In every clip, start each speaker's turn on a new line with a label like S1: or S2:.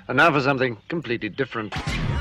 S1: And now for something completely different.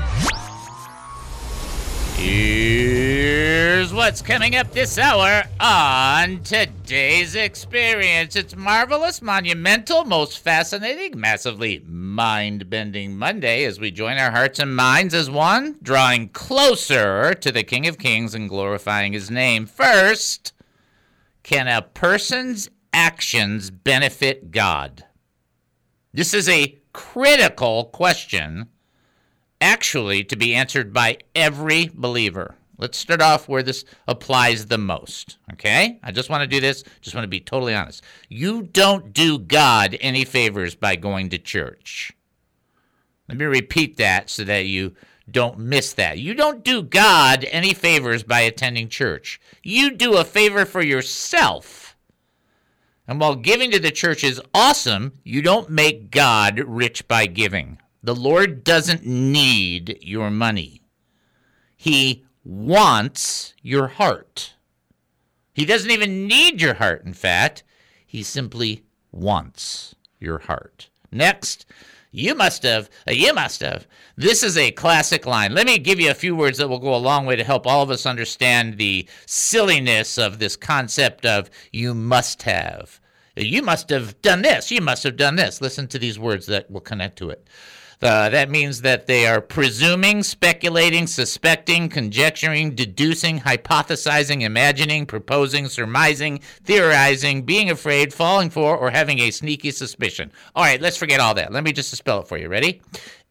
S2: Here's what's coming up this hour on today's experience. It's marvelous, monumental, most fascinating, massively mind-bending Monday as we join our hearts and minds as one, drawing closer to the King of Kings and glorifying his name. First, can a person's actions benefit God? This is a critical question, actually, to be answered by every believer. Let's start off where this applies the most, okay? I just want to do this, just want to be totally honest. You don't do God any favors by going to church. Let me repeat that so that you don't miss that. You don't do God any favors by attending church. You do a favor for yourself. And while giving to the church is awesome, you don't make God rich by giving. The Lord doesn't need your money. He wants your heart. He doesn't even need your heart, in fact. He simply wants your heart. Next, you must have. This is a classic line. Let me give you a few words that will go a long way to help all of us understand the silliness of this concept of you must have. You must have done this. You must have done this. Listen to these words that will connect to it. That means that they are presuming, speculating, suspecting, conjecturing, deducing, hypothesizing, imagining, proposing, surmising, theorizing, being afraid, falling for, or having a sneaky suspicion. All right, let's forget all that. Let me just spell it for you. Ready?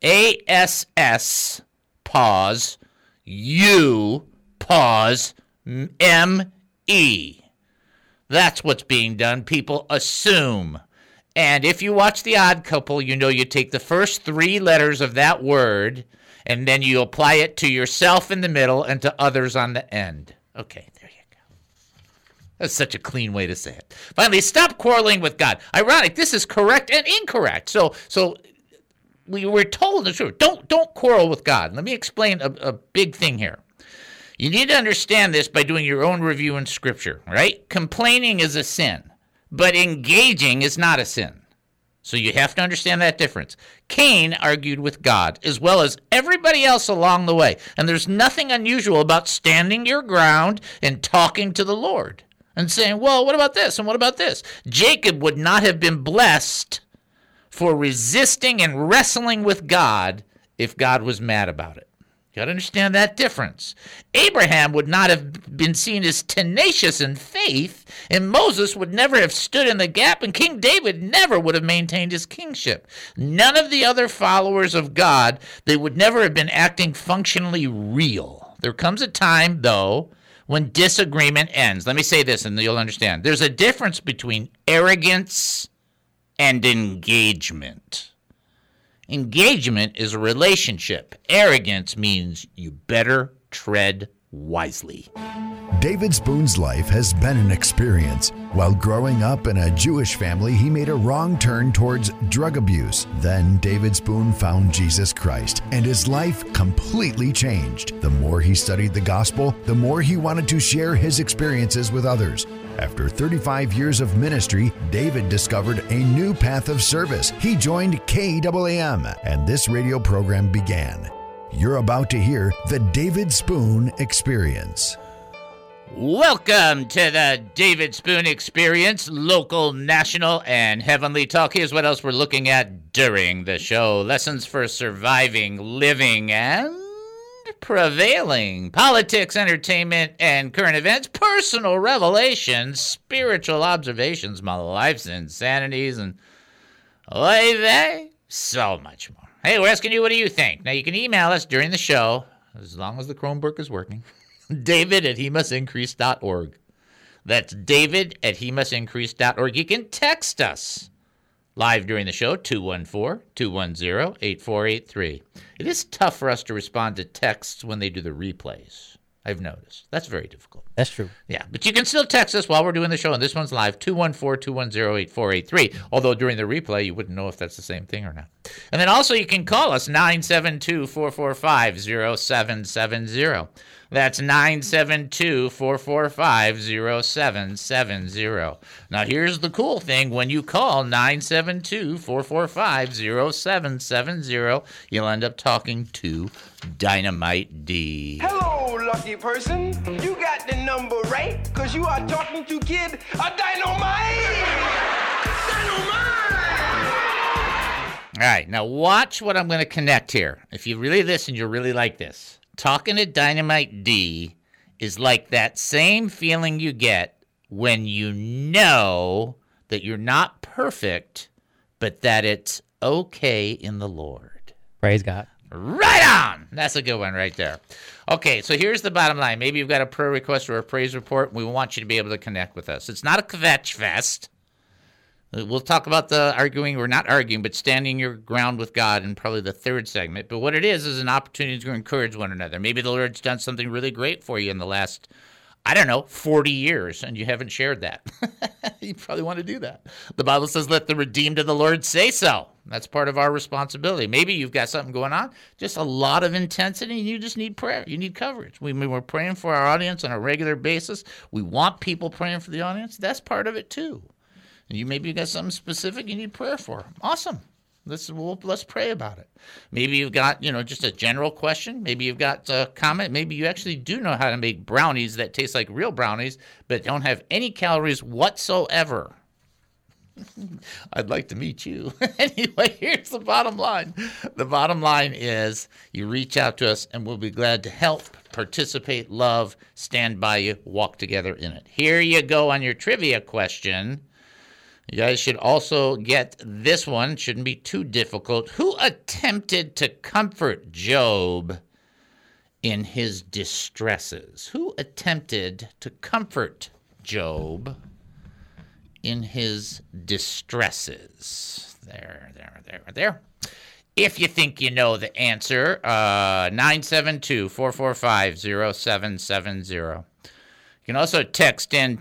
S2: A-S-S, pause, U, pause, M-E. That's what's being done. People assume. And if you watch The Odd Couple, you know you take the first three letters of that word and then you apply it to yourself in the middle and to others on the end. Okay, there you go. That's such a clean way to say it. Finally, stop quarreling with God. Ironic, this is correct and incorrect. So we were told the truth. Don't quarrel with God. Let me explain a big thing here. You need to understand this by doing your own review in Scripture, right? Complaining is a sin. But engaging is not a sin. So you have to understand that difference. Cain argued with God as well as everybody else along the way. And there's nothing unusual about standing your ground and talking to the Lord and saying, well, what about this and what about this? Jacob would not have been blessed for resisting and wrestling with God if God was mad about it. You got to understand that difference. Abraham would not have been seen as tenacious in faith, and Moses would never have stood in the gap, and King David never would have maintained his kingship. None of the other followers of God, they would never have been acting functionally real. There comes a time, though, when disagreement ends. Let me say this, and you'll understand. There's a difference between arrogance and engagement. Engagement is a relationship. Arrogance means you better tread wisely.
S3: David Spoon's life has been an experience. While growing up in a Jewish family, he made a wrong turn towards drug abuse. Then David Spoon found Jesus Christ, and his life completely changed. The more he studied the gospel, the more he wanted to share his experiences with others. After 35 years of ministry, David discovered a new path of service. He joined KAAM, and this radio program began. You're about to hear the David Spoon Experience.
S2: Welcome to the David Spoon Experience, local, national, and heavenly talk. Here's what else we're looking at during the show. Lessons for surviving, living, and prevailing. Politics, entertainment, and current events. Personal revelations, spiritual observations, my life's insanities, and so much more. Hey, we're asking you, what do you think? Now, you can email us during the show, as long as the Chromebook is working. David@hemustincrease.org. That's David@hemustincrease.org. You can text us live during the show, 214-210-8483. It is tough for us to respond to texts when they do the replays. I've noticed. That's very difficult.
S4: That's true.
S2: Yeah, but you can still text us while we're doing the show, and this one's live, 214-210-8483. Although during the replay, you wouldn't know if that's the same thing or not. And then also you can call us, 972-445-0770. That's 972-445-0770. Now, here's the cool thing. When you call 972-445-0770, you'll end up talking to Dynamite D.
S5: Hello, lucky person. You got the number right, because you are talking to Kid Dynamite! Dynamite!
S2: All right, now watch what I'm going to connect here. If you really listen, you'll really like this. Talking to Dynamite D is like that same feeling you get when you know that you're not perfect, but that it's okay in the Lord.
S4: Praise God.
S2: Right on! That's a good one right there. Okay, so here's the bottom line. Maybe you've got a prayer request or a praise report, and we want you to be able to connect with us. It's not a kvetch fest. We'll talk about the arguing, or not arguing, but standing your ground with God in probably the third segment. But what it is an opportunity to encourage one another. Maybe the Lord's done something really great for you in the last, 40 years, and you haven't shared that. You probably want to do that. The Bible says, let the redeemed of the Lord say so. That's part of our responsibility. Maybe you've got something going on, just a lot of intensity, and you just need prayer. You need coverage. We're praying for our audience on a regular basis. We want people praying for the audience. That's part of it, too. And maybe you got something specific you need prayer for. Awesome. Let's pray about it. Maybe you've got, just a general question. Maybe you've got a comment. Maybe you actually do know how to make brownies that taste like real brownies, but don't have any calories whatsoever. I'd like to meet you. Anyway, here's the bottom line. The bottom line is you reach out to us, and we'll be glad to help, participate, love, stand by you, walk together in it. Here you go on your trivia question. You guys should also get this one. Shouldn't be too difficult. Who attempted to comfort Job in his distresses? Who attempted to comfort Job in his distresses? There. If you think you know the answer, 972-445-0770. You can also text in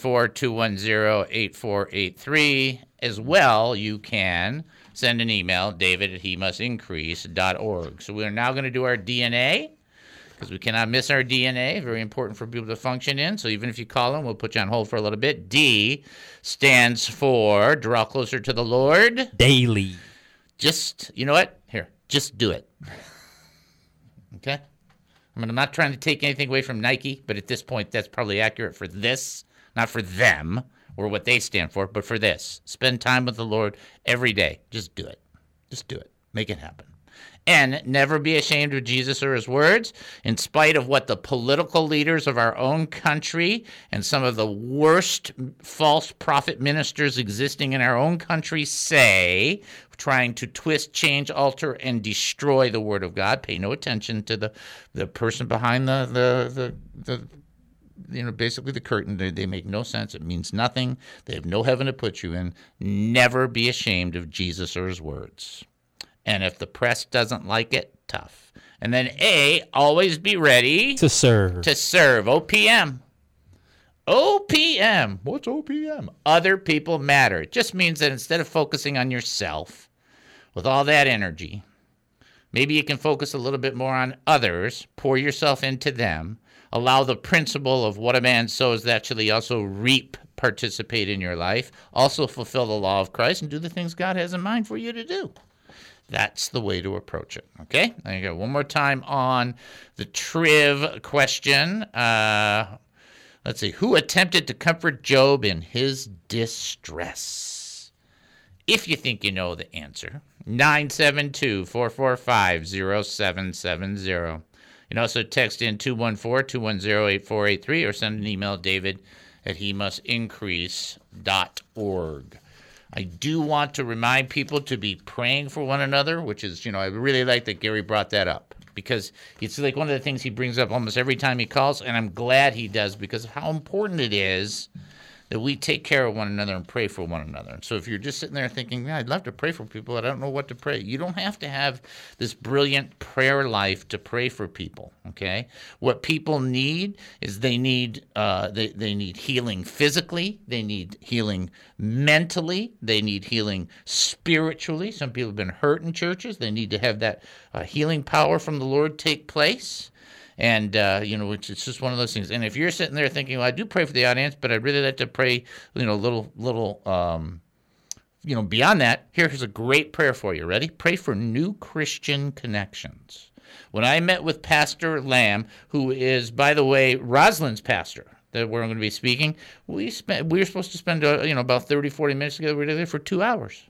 S2: 214-210-8483. As well, you can send an email, david@hemustincrease.org. So we're now going to do our DNA, because we cannot miss our DNA. Very important for people to function in. So even if you call in, we'll put you on hold for a little bit. D stands for draw closer to the Lord.
S4: Daily.
S2: Just, you know what? Here, just do it. Okay? I'm not trying to take anything away from Nike, but at this point, that's probably accurate for this, not for them or what they stand for, but for this. Spend time with the Lord every day. Just do it. Just do it. Make it happen. And never be ashamed of Jesus or his words, in spite of what the political leaders of our own country and some of the worst false prophet ministers existing in our own country say, trying to twist, change, alter, and destroy the word of God. Pay no attention to the person behind basically the curtain. They make no sense. It means nothing. They have no heaven to put you in. Never be ashamed of Jesus or his words. And if the press doesn't like it, tough. And then A, always be ready
S4: to serve.
S2: To serve. OPM. OPM. What's OPM? Other people matter. It just means that instead of focusing on yourself with all that energy, maybe you can focus a little bit more on others, pour yourself into them, allow the principle of what a man sows, that shall he also reap, participate in your life, also fulfill the law of Christ, and do the things God has in mind for you to do. That's the way to approach it, okay? There you go. One more time on the Triv question. Let's see. Who attempted to comfort Job in his distress? If you think you know the answer, 972-445-0770. You can also text in 214-210-8483 or send an email, david@hemustincrease.org. I do want to remind people to be praying for one another, which is, I really like that Gary brought that up, because it's like one of the things he brings up almost every time he calls, and I'm glad he does because of how important it is that we take care of one another and pray for one another. And so if you're just sitting there thinking, yeah, I'd love to pray for people, but I don't know what to pray, you don't have to have this brilliant prayer life to pray for people, okay? What people need is they need healing physically, they need healing mentally, they need healing spiritually. Some people have been hurt in churches. They need to have that healing power from the Lord take place. And, it's just one of those things. And if you're sitting there thinking, well, I do pray for the audience, but I'd really like to pray, little beyond that, here's a great prayer for you. Ready? Pray for new Christian connections. When I met with Pastor Lamb, who is, by the way, Rosalind's pastor, that where I'm going to be speaking, we were supposed to spend, about 30, 40 minutes together. We were there for 2 hours.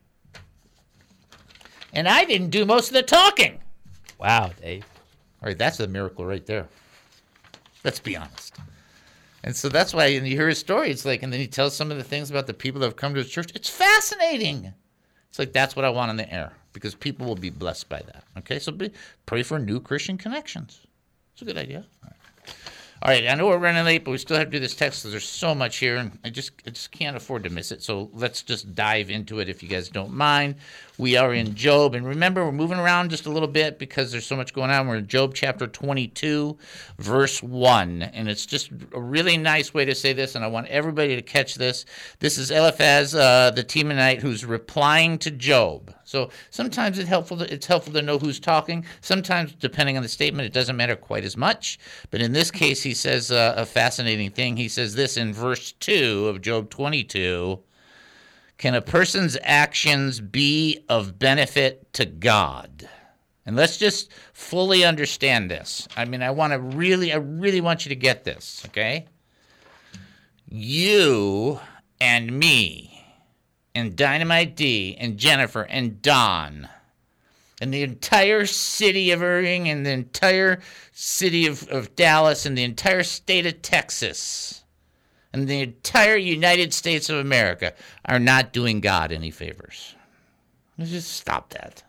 S2: And I didn't do most of the talking.
S4: Wow, Dave.
S2: All right, that's a miracle right there. Let's be honest. And so that's why when you hear his story, it's like, and then he tells some of the things about the people that have come to his church. It's fascinating. It's like, that's what I want on the air, because people will be blessed by that. Okay, so pray for new Christian connections. It's a good idea. All right, I know we're running late, but we still have to do this text because there's so much here, and I just can't afford to miss it. So let's just dive into it if you guys don't mind. We are in Job, and remember, we're moving around just a little bit because there's so much going on. We're in Job chapter 22, verse 1, and it's just a really nice way to say this, and I want everybody to catch this. This is Eliphaz, the Temanite, who's replying to Job. So sometimes it's helpful to know who's talking. Sometimes, depending on the statement, it doesn't matter quite as much. But in this case, he says a fascinating thing. He says this in verse 2 of Job 22. Can a person's actions be of benefit to God? And let's just fully understand this. I mean, I really want you to get this, okay? You and me and Dynamite D and Jennifer and Don and the entire city of Irving and the entire city of Dallas and the entire state of Texas and the entire United States of America are not doing God any favors. Let's just stop that.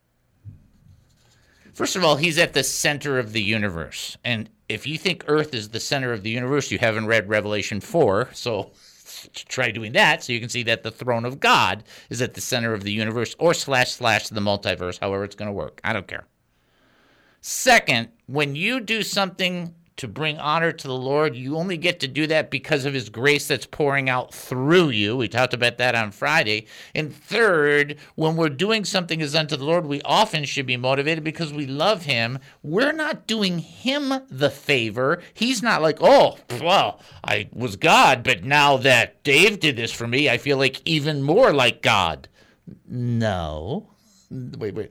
S2: First of all, he's at the center of the universe. And if you think Earth is the center of the universe, you haven't read Revelation 4, so try doing that so you can see that the throne of God is at the center of the universe, or / the multiverse, however it's going to work. I don't care. Second, when you do something to bring honor to the Lord, you only get to do that because of his grace that's pouring out through you. We talked about that on Friday. And third, when we're doing something as unto the Lord, we often should be motivated because we love him. We're not doing him the favor. He's not like, oh, well, I was God, but now that Dave did this for me, I feel like even more like God. No. Wait.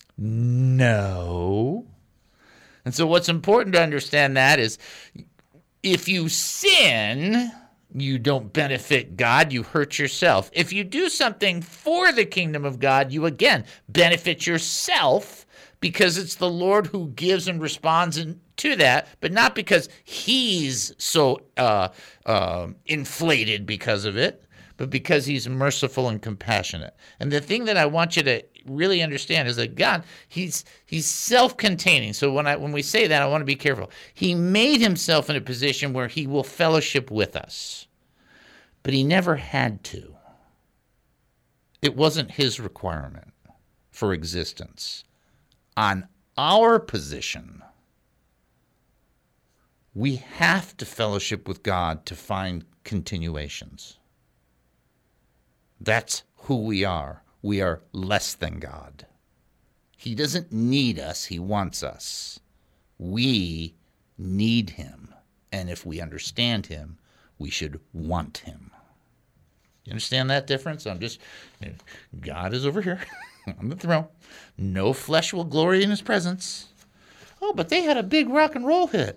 S2: No. And so what's important to understand that is if you sin, you don't benefit God, you hurt yourself. If you do something for the kingdom of God, you again benefit yourself because it's the Lord who gives and responds to that, but not because he's so inflated because of it, but because he's merciful and compassionate. And the thing that I want you to really understand is that God, he's self-containing. So when we say that, I want to be careful. He made himself in a position where he will fellowship with us, but he never had to. It wasn't his requirement for existence. On our position, we have to fellowship with God to find continuations. That's who we are. We are less than God. He doesn't need us. He wants us. We need him. And if we understand him, we should want him. You understand that difference? God is over here on the throne. No flesh will glory in his presence. Oh, but they had a big rock and roll hit.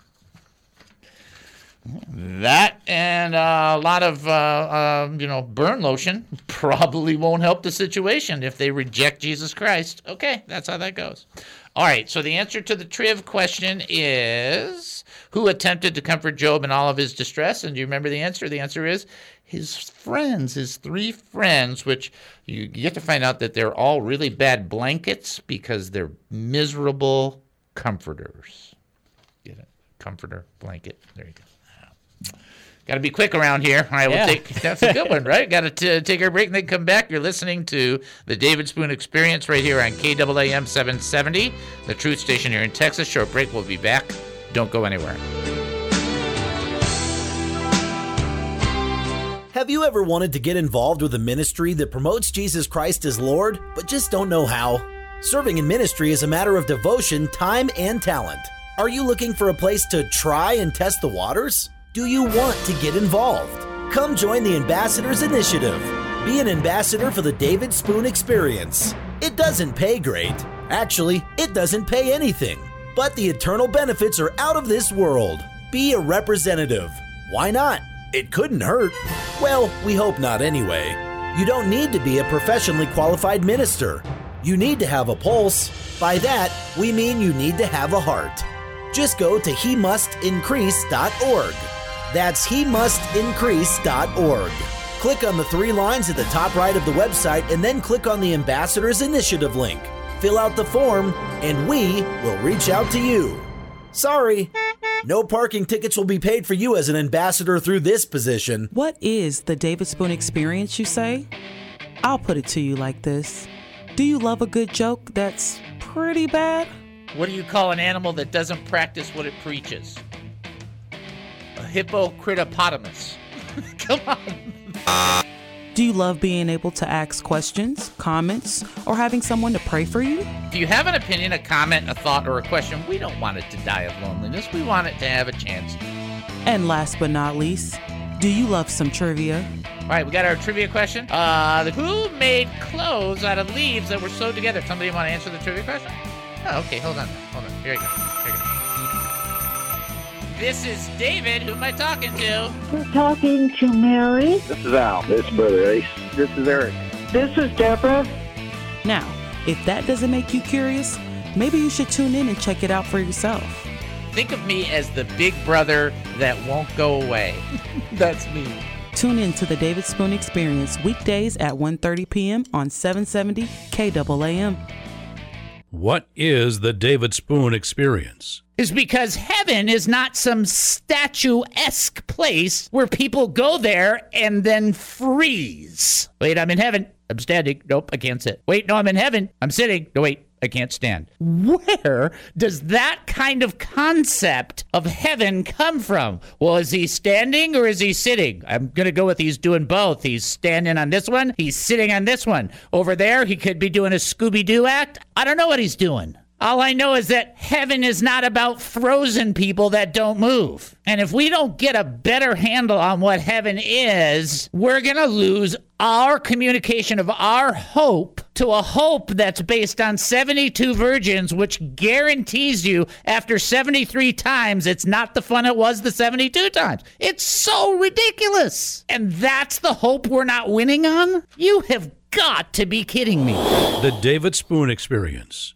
S2: That and a lot of, burn lotion probably won't help the situation if they reject Jesus Christ. Okay, that's how that goes. All right, so the answer to the Triv question is, who attempted to comfort Job in all of his distress? And do you remember the answer? The answer is his friends, his 3 friends, which you get to find out that they're all really bad blankets because they're miserable comforters. Get it? Comforter, blanket. There you go. Got to be quick around here. All right, that's a good one, right? Got to take our break and then come back. You're listening to the David Spoon Experience right here on KAAM 770, the truth station here in Texas. Short break. We'll be back. Don't go anywhere.
S4: Have you ever wanted to get involved with a ministry that promotes Jesus Christ as Lord, but just don't know how? Serving in ministry is a matter of devotion, time, and talent. Are you looking for a place to try and test the waters? Do you want to get involved? Come join the Ambassadors Initiative. Be an ambassador for the David Spoon Experience. It doesn't pay great. Actually, it doesn't pay anything. But the eternal benefits are out of this world. Be a representative. Why not? It couldn't hurt. Well, we hope not anyway. You don't need to be a professionally qualified minister. You need to have a pulse. By that, we mean you need to have a heart. Just go to hemustincrease.org. That's hemustincrease.org. Click on the 3 lines at the top right of the website and then click on the Ambassadors Initiative link. Fill out the form and we will reach out to you. Sorry, no parking tickets will be paid for you as an ambassador through this position.
S6: What is the David Spoon Experience, you say? I'll put it to you like this. Do you love a good joke that's pretty bad?
S2: What do you call an animal that doesn't practice what it preaches? A hippocritopotamus. Come on.
S6: Do you love being able to ask questions, comments, or having someone to pray for you?
S2: If you have an opinion, a comment, a thought, or a question, we don't want it to die of loneliness. We want it to have a chance.
S6: And last but not least, do you love some trivia?
S2: All right, we got our trivia question. Who made clothes out of leaves that were sewed together? Somebody want to answer the trivia question? Oh, okay, hold on. Here you go. This is David. Who am I talking to?
S7: You're talking to Mary.
S8: This is Al. This is Brother Ace. This is Eric.
S7: This is Deborah.
S6: Now, if that doesn't make you curious, maybe you should tune in and check it out for yourself.
S2: Think of me as the big brother that won't go away. That's me.
S6: Tune in to the David Spoon Experience weekdays at 1:30 p.m. on 770 KAAM.
S9: What is the David Spoon Experience?
S2: Is because heaven is not some statuesque place where people go there and then freeze. Wait, I'm in heaven. I'm standing. Nope, I can't sit. Wait, no, I'm in heaven. I'm sitting. No, wait, I can't stand. Where does that kind of concept of heaven come from? Well, is he standing or is he sitting? I'm going to go with he's doing both. He's standing on this one. He's sitting on this one. Over there, he could be doing a Scooby-Doo act. I don't know what he's doing. All I know is that heaven is not about frozen people that don't move. And if we don't get a better handle on what heaven is, we're going to lose our communication of our hope to a hope that's based on 72 virgins, which guarantees you after 73 times, it's not the fun it was the 72 times. It's so ridiculous. And that's the hope we're not winning on? You have got to be kidding me.
S9: The David Spoon Experience.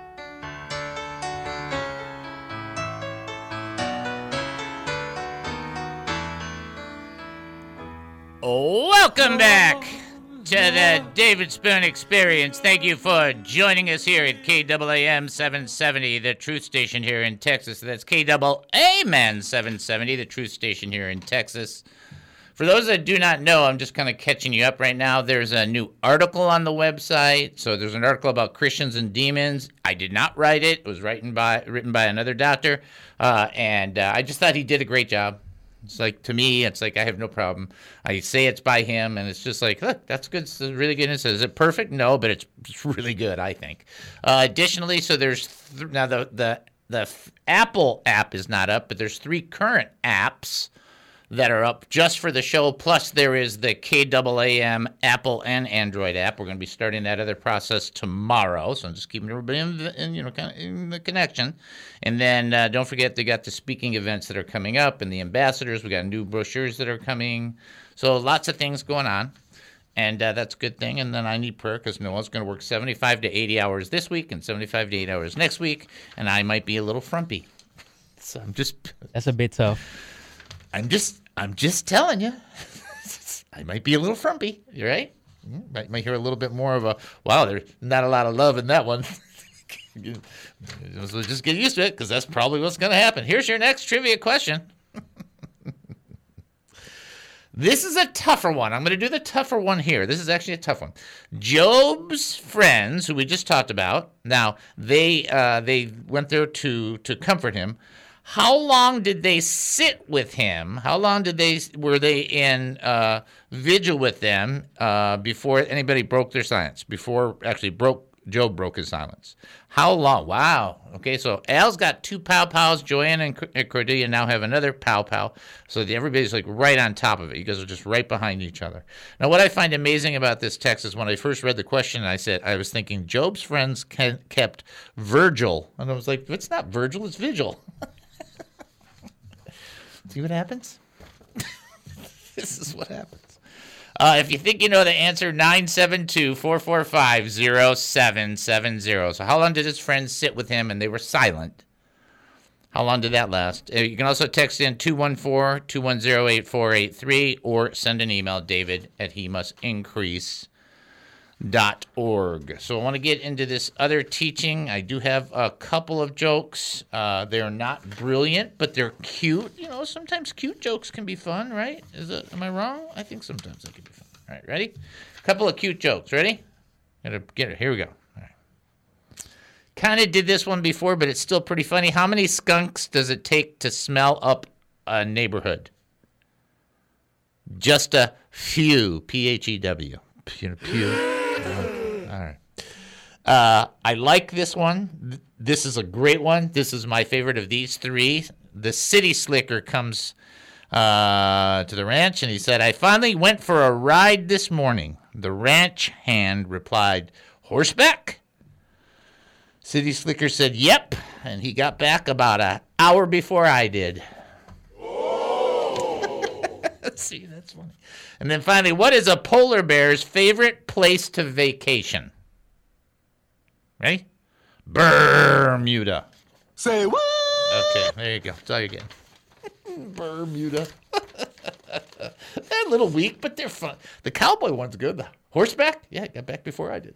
S2: Welcome back to the David Spoon Experience. Thank you for joining us here at KAAM 770, the truth station here in Texas. That's KAAM 770, the truth station here in Texas. For those that do not know, I'm just kind of catching you up right now. There's a new article on the website. So there's an article about Christians and demons. I did not write it. It was written by another doctor. And I just thought he did a great job. It's like, to me, it's like I have no problem. I say it's by him, and it's just like, look, that's good. It's really good. Is it perfect? No, but it's really good, I think. Additionally, so there's now the Apple app is not up, but there's 3 current apps that are up just for the show. Plus, there is the KAAM Apple and Android app. We're going to be starting that other process tomorrow. So I'm just keeping everybody in the connection. And then don't forget, they got the speaking events that are coming up and the ambassadors. We got new brochures that are coming. So lots of things going on. And that's a good thing. And then I need prayer because Noah's going to work 75 to 80 hours this week and 75 to 80 hours next week. And I might be a little frumpy. So
S10: That's a bit tough.
S2: I'm just telling you, I might be a little frumpy. You're right. Might hear a little bit more of a, wow, there's not a lot of love in that one. So just get used to it because that's probably what's going to happen. Here's your next trivia question. This is a tougher one. I'm going to do the tougher one here. This is actually a tough one. Job's friends, who we just talked about, now they went there to comfort him. How long did they sit with him? How long were they in vigil with them before anybody broke their silence? Before actually Job broke his silence. How long? Wow. Okay, so Al's got two pow-pows. Joanna and Cordelia now have another pow-pow. So everybody's like right on top of it. You guys are just right behind each other. Now, what I find amazing about this text is when I first read the question, I was thinking Job's friends kept Virgil. And I was like, it's not Virgil, it's Vigil. See what happens? This is what happens. If you think you know the answer, 972-445-0770. So how long did his friends sit with him and they were silent? How long did that last? You can also text in 214-210-8483 or send an email, david@hemustincrease.org. So I want to get into this other teaching. I do have a couple of jokes. They're not brilliant, but they're cute. You know, sometimes cute jokes can be fun, right? Am I wrong? I think sometimes they can be fun. All right, ready? A couple of cute jokes. Ready? Gotta get it. Here we go. All right. Kind of did this one before, but it's still pretty funny. How many skunks does it take to smell up a neighborhood? Just a few. P-H-E-W. Pew. All right. I like this one. This is a great one. This is my favorite of these three. The city slicker comes to the ranch, and he said, I finally went for a ride this morning. The ranch hand replied, horseback? City slicker said, yep, and he got back about an hour before I did. See, that's funny. And then finally, what is a polar bear's favorite place to vacation? Ready? Bermuda.
S11: Say what?
S2: Okay, there you go. That's all you're getting. Bermuda. They're a little weak, but they're fun. The cowboy one's good. The horseback? Yeah, got back before I did.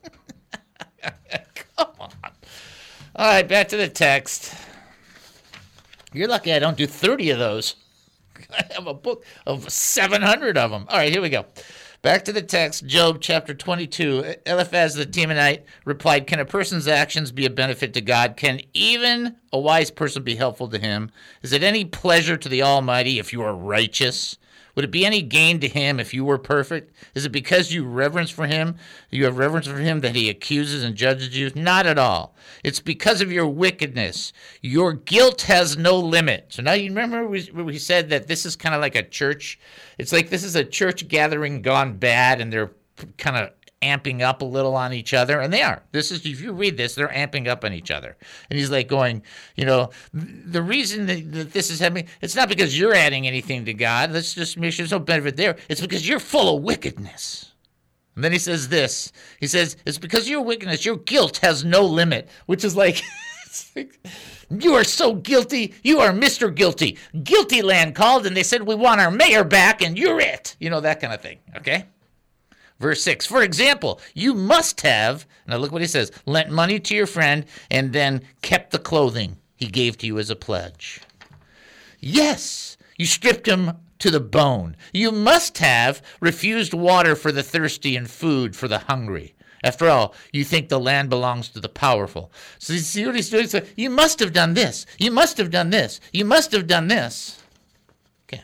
S2: Come on. All right, back to the text. You're lucky I don't do 30 of those. I have a book of 700 of them. All right, here we go. Back to the text, Job chapter 22. Eliphaz the Temanite replied, can a person's actions be a benefit to God? Can even a wise person be helpful to him? Is it any pleasure to the Almighty if you are righteous? Would it be any gain to him if you were perfect? Is it because you have reverence for him that he accuses and judges you? Not at all. It's because of your wickedness. Your guilt has no limit. So now you remember we said that this is kind of like a church. It's like this is a church gathering gone bad, and they're kind of amping up a little on each other, and they are. This is, if you read this, they're amping up on each other. And he's like going, you know, the reason that this is happening, it's not because you're adding anything to God. Let's just make sure there's no benefit there. It's because you're full of wickedness. And then he says this. He says, it's because of your wickedness, your guilt has no limit, which is like, it's like, you are so guilty. You are Mr. Guilty. Guilty Land called, and they said, we want our mayor back, and you're it. You know, that kind of thing, okay? Verse 6, for example, you must have, now look what he says, lent money to your friend and then kept the clothing he gave to you as a pledge. Yes, you stripped him to the bone. You must have refused water for the thirsty and food for the hungry. After all, you think the land belongs to the powerful. So you see what he's doing? So you must have done this. You must have done this. You must have done this. Okay.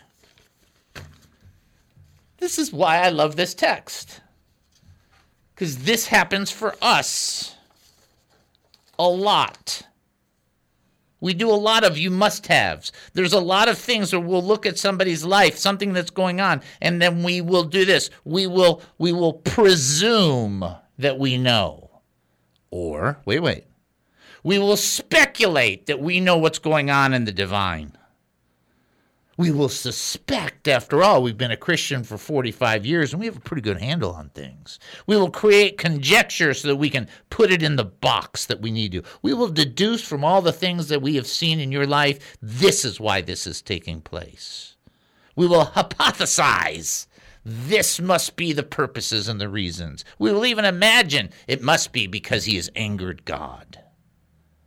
S2: This is why I love this text. Because this happens for us a lot. We do a lot of you must-haves. There's a lot of things where we'll look at somebody's life, something that's going on, and then we will do this. We will presume that we know. Or, wait. We will speculate that we know what's going on in the divine. We will suspect, after all, we've been a Christian for 45 years and we have a pretty good handle on things. We will create conjecture so that we can put it in the box that we need to. We will deduce from all the things that we have seen in your life, this is why this is taking place. We will hypothesize. This must be the purposes and the reasons. We will even imagine it must be because he has angered God.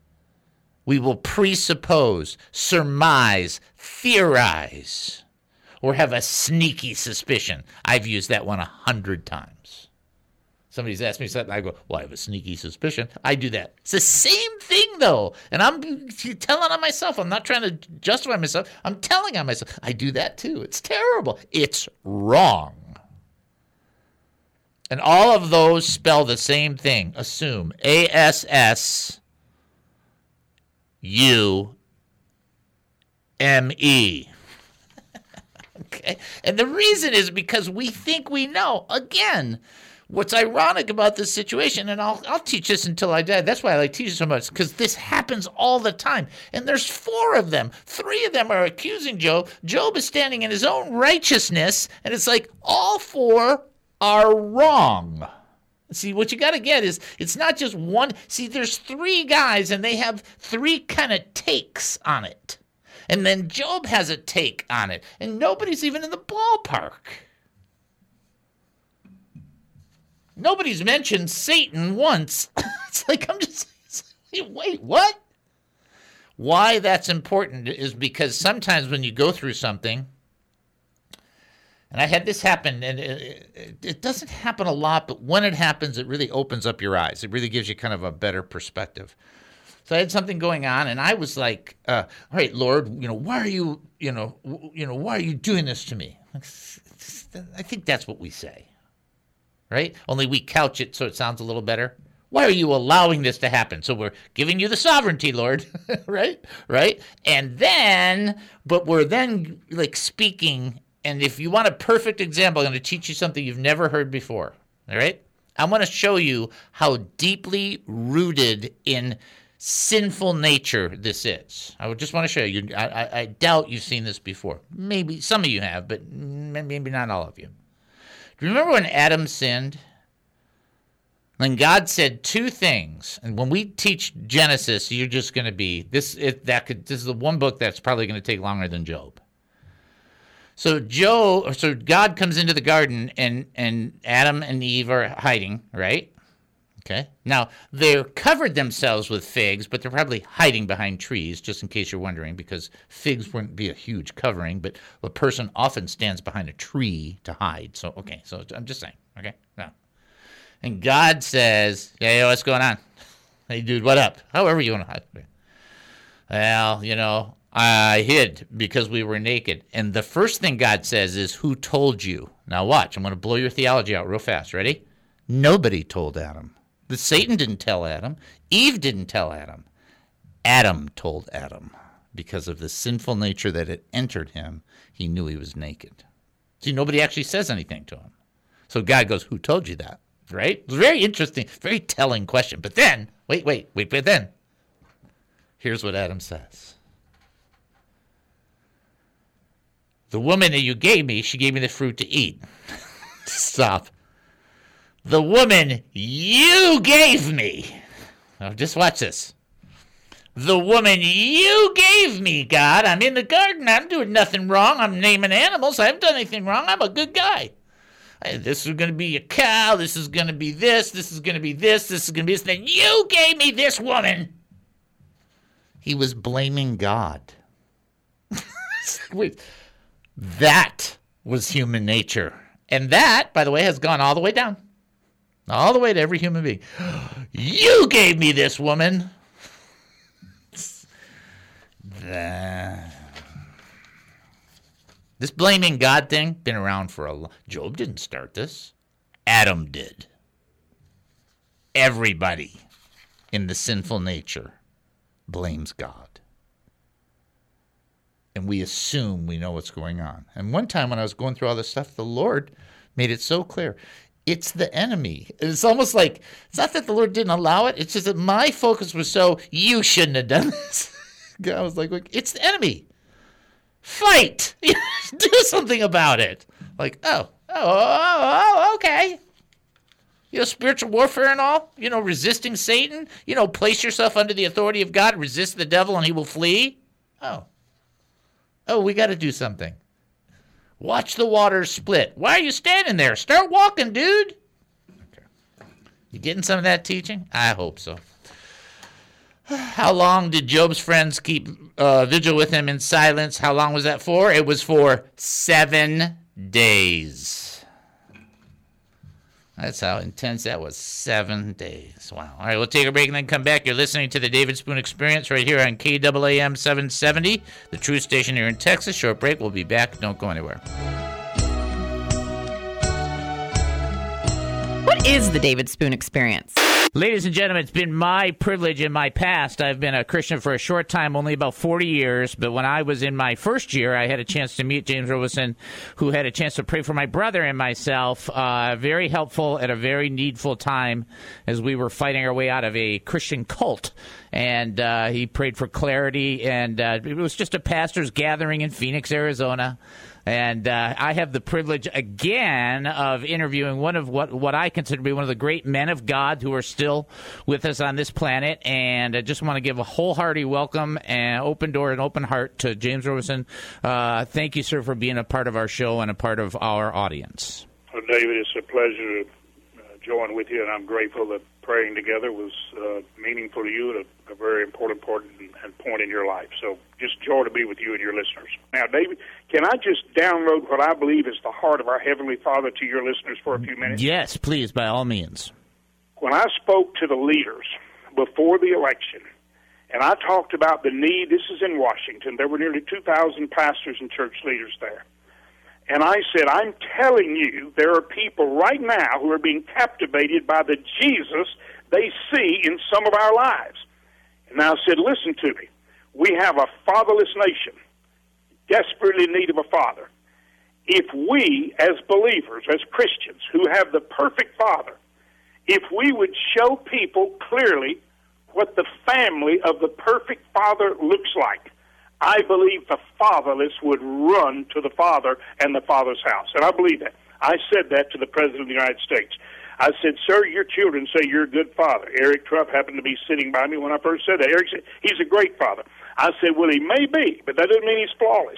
S2: We will presuppose, surmise, theorize. or have a sneaky suspicion. I've used that one 100 times. Somebody's asked me something, I go, well, I have a sneaky suspicion. I do that. It's the same thing, though. And I'm telling on myself. I'm not trying to justify myself. I'm telling on myself. I do that, too. It's terrible. It's wrong. And all of those spell the same thing. Assume. ASSUME. Okay? And the reason is because we think we know. Again, what's ironic about this situation, and I'll teach this until I die. That's why I like teaching so much, because this happens all the time. And there's 4 of them. 3 of them are accusing Job. Job is standing in his own righteousness, and it's like all 4 are wrong. See, what you got to get is it's not just one. See, there's 3 guys, and they have 3 kind of takes on it. And then Job has a take on it, and nobody's even in the ballpark. Nobody's mentioned Satan once. It's like, I'm just, wait, what? Why that's important is because sometimes when you go through something, and I had this happen, and it doesn't happen a lot, but when it happens, it really opens up your eyes. It really gives you kind of a better perspective. So I had something going on, and I was like, all right, Lord, why are you, why are you doing this to me? I think that's what we say. Right? Only we couch it so it sounds a little better. Why are you allowing this to happen? So we're giving you the sovereignty, Lord. Right? And then, but we're then like speaking, and if you want a perfect example, I'm going to teach you something you've never heard before. All right? I'm going to show you how deeply rooted in sinful nature this is. I would just want to show you. I doubt you've seen this before. Maybe some of you have, but maybe not all of you. Do you remember when Adam sinned? When God said 2 things, and when we teach Genesis, you're just going to be this is the one book that's probably going to take longer than Job. So God comes into the garden, and Adam and Eve are hiding, right? Okay. Now they're covered themselves with figs, but they're probably hiding behind trees, just in case you're wondering, because figs wouldn't be a huge covering, but a person often stands behind a tree to hide. So I'm just saying. Okay. No. And God says, "Hey, what's going on? Hey, dude, what up? However you want to hide." Well, I hid because we were naked. And the first thing God says is, "Who told you?" Now watch. I'm going to blow your theology out real fast. Ready? Nobody told Adam. Satan didn't tell Adam. Eve didn't tell Adam. Adam told Adam. Because of the sinful nature that had entered him, he knew he was naked. See, nobody actually says anything to him. So God goes, "Who told you that?" Right? It's very interesting, very telling question. But then, wait, but then, here's what Adam says. The woman that you gave me, she gave me the fruit to eat. Stop. The woman you gave me. Now, just watch this. The woman you gave me, God. I'm in the garden. I'm doing nothing wrong. I'm naming animals. I haven't done anything wrong. I'm a good guy. This is going to be a cow. This is going to be this. This is going to be this. This is going to be this. Then you gave me this woman. He was blaming God. Wait. That was human nature. And that, by the way, has gone all the way down. All the way to every human being. You gave me this woman. This blaming God thing, been around for a long. Job didn't start this. Adam did. Everybody in the sinful nature blames God. And we assume we know what's going on. And one time when I was going through all this stuff, the Lord made it so clear. It's the enemy. It's almost like, it's not that the Lord didn't allow it. It's just that my focus was you shouldn't have done this. I was like, it's the enemy. Fight. Do something about it. Like, oh, okay. Spiritual warfare and all. Resisting Satan. Place yourself under the authority of God. Resist the devil and he will flee. Oh, we got to do something. Watch the waters split. Why are you standing there? Start walking, dude. Okay. You getting some of that teaching? I hope so. How long did Job's friends keep vigil with him in silence? How long was that for? It was for 7 days. That's how intense that was. 7 days. Wow. All right, we'll take a break and then come back. You're listening to the David Spoon Experience right here on KAAM 770, the true station here in Texas. Short break. We'll be back. Don't go anywhere.
S11: What is the David Spoon Experience?
S2: Ladies and gentlemen, it's been my privilege in my past. I've been a Christian for a short time, only about 40 years. But when I was in my first year, I had a chance to meet James Robison, who had a chance to pray for my brother and myself. Very helpful at a very needful time as we were fighting our way out of a Christian cult. And he prayed for clarity. And it was just a pastor's gathering in Phoenix, Arizona. And I have the privilege again of interviewing one of what I consider to be one of the great men of God who are still with us on this planet. And I just want to give a wholehearted welcome and open door and open heart to James Robison. Thank you, sir, for being a part of our show and a part of our audience.
S12: Well, David, it's a pleasure to join with you, and I'm grateful that praying together was meaningful to you at a very important point in your life. So just joy to be with you and your listeners. Now, David, can I just download what I believe is the heart of our Heavenly Father to your listeners for a few minutes?
S2: Yes, please, by all means.
S12: When I spoke to the leaders before the election, and I talked about the need, this is in Washington, there were nearly 2,000 pastors and church leaders there. And I said, I'm telling you, there are people right now who are being captivated by the Jesus they see in some of our lives. And I said, listen to me. We have a fatherless nation, desperately in need of a father. If we, as believers, as Christians, who have the perfect father, if we would show people clearly what the family of the perfect father looks like, I believe the fatherless would run to the Father and the Father's house. And I believe that. I said that to the President of the United States. I said, sir, your children say you're a good father. Eric Truff happened to be sitting by me when I first said that. Eric said, he's a great father. I said, well, he may be, but that doesn't mean he's flawless.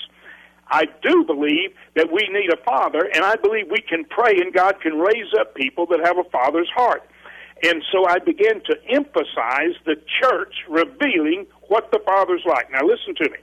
S12: I do believe that we need a father, and I believe we can pray and God can raise up people that have a father's heart. And so I began to emphasize the church revealing what the Father's like. Now listen to me.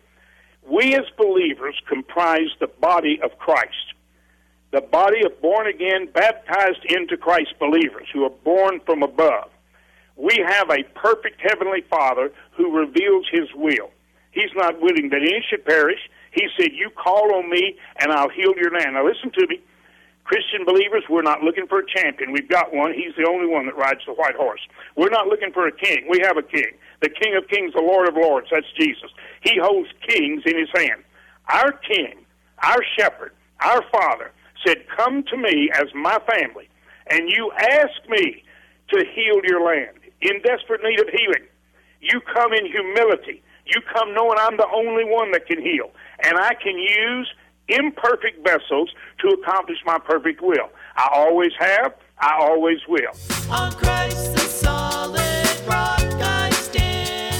S12: We as believers comprise the body of Christ, the body of born-again, baptized into Christ believers who are born from above. We have a perfect heavenly Father who reveals his will. He's not willing that any should perish. He said, you call on me and I'll heal your land. Now listen to me. Christian believers, we're not looking for a champion. We've got one. He's the only one that rides the white horse. We're not looking for a king. We have a king. The King of Kings, the Lord of Lords. That's Jesus. He holds kings in his hand. Our king, our shepherd, our father said, come to me as my family, and you ask me to heal your land. In desperate need of healing, you come in humility. You come knowing I'm the only one that can heal, and I can use imperfect vessels to accomplish my perfect will. I always have, I always will.
S13: On Christ the solid rock I stand.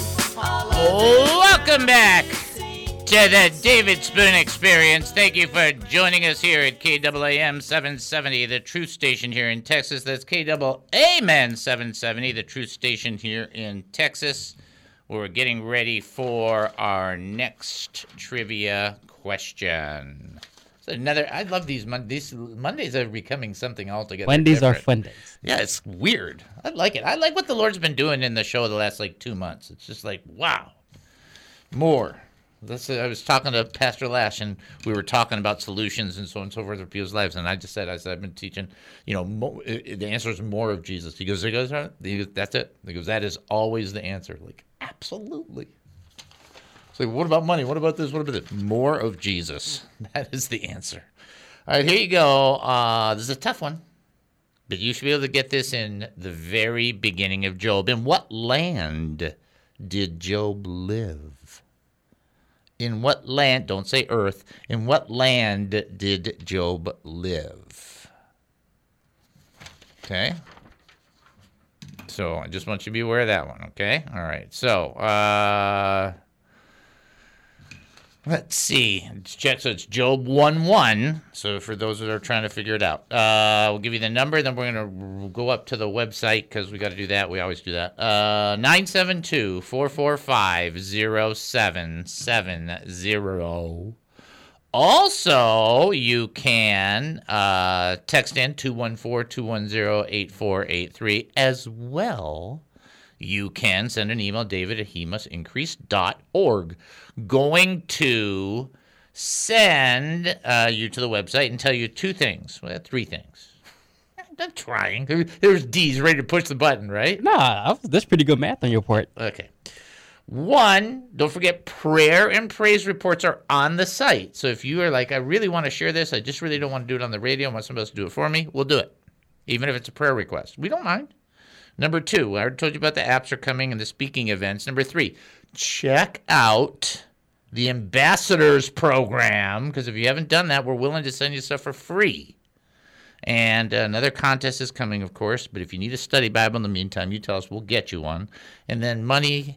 S2: Welcome back to the David Spoon Experience. Thank you for joining us here at KAAM 770, the truth station here in Texas. That's KAAM 770, the truth station here in Texas. We're getting ready for our next trivia question. So I love these Mondays. Mondays are becoming something altogether
S10: Wendy's
S2: different.
S10: are fun days.
S2: Yeah, it's weird. I like it. I like what the Lord's been doing in the show the last 2 months. It's just wow. More. I was talking to Pastor Lash, and we were talking about solutions and so on and so forth for people's lives. And I said, I've been teaching, the answer is more of Jesus. He goes, that's it. He goes, that is always the answer. Absolutely. It's what about money? What about this? What about this? More of Jesus. That is the answer. All right, here you go. This is a tough one, but you should be able to get this in the very beginning of Job. In what land did Job live? In what land, don't say earth, in what land did Job live? Okay. So I just want you to be aware of that one, okay? All right. So, Let's see. Let's check. So it's Job 1:1. So for those that are trying to figure it out, we'll give you the number. Then we're going to go up to the website because we got to do that. We always do that. 972-445-0770. Also, you can text in 214-210-8483 as well. You can send an email, david@hemustincrease.org. Going to send you to the website and tell you two things. Well, three things. I'm trying. There's D's ready to push the button, right?
S10: Nah, that's pretty good math on your part.
S2: Okay. One, don't forget prayer and praise reports are on the site. So if you are like, I really want to share this, I just really don't want to do it on the radio, I want somebody else to do it for me, we'll do it. Even if it's a prayer request. We don't mind. Number two, I already told you about the apps are coming and the speaking events. Number three, check out the Ambassadors Program, because if you haven't done that, we're willing to send you stuff for free. And another contest is coming, of course, but if you need a study Bible in the meantime, you tell us, we'll get you one. And then money,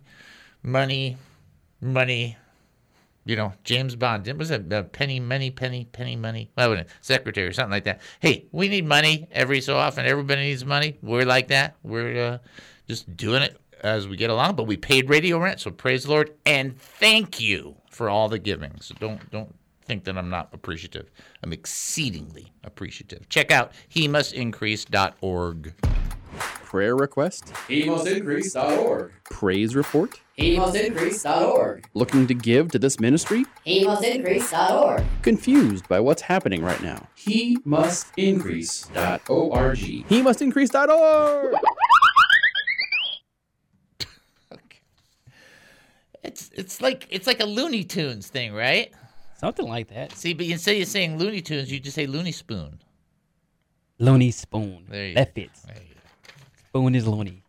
S2: you know, James Bond. Was it penny money? Well, secretary or something like that. Hey, we need money every so often. Everybody needs money. We're like that. We're just doing it as we get along. But we paid radio rent, so praise the Lord. And thank you for all the giving. So don't think that I'm not appreciative. I'm exceedingly appreciative. Check out hemustincrease.org.
S14: Prayer request?
S15: hemustincrease.org.
S14: Praise report?
S15: hemustincrease.org.
S14: Looking to give to this ministry?
S15: hemustincrease.org.
S14: Confused by what's happening right now?
S15: hemustincrease.org.
S14: hemustincrease.org.
S2: It's like a Looney Tunes thing, right?
S10: Something like that.
S2: See, but instead of saying Looney Tunes, you just say Looney Spoon.
S10: Looney Spoon.
S2: There you
S10: that
S2: go.
S10: fits. Spoon is loony.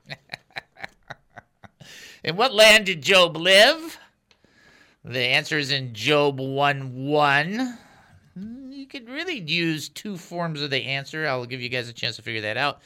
S2: In what land did Job live? The answer is in Job 1:1. You could really use two forms of the answer. I'll give you guys a chance to figure that out.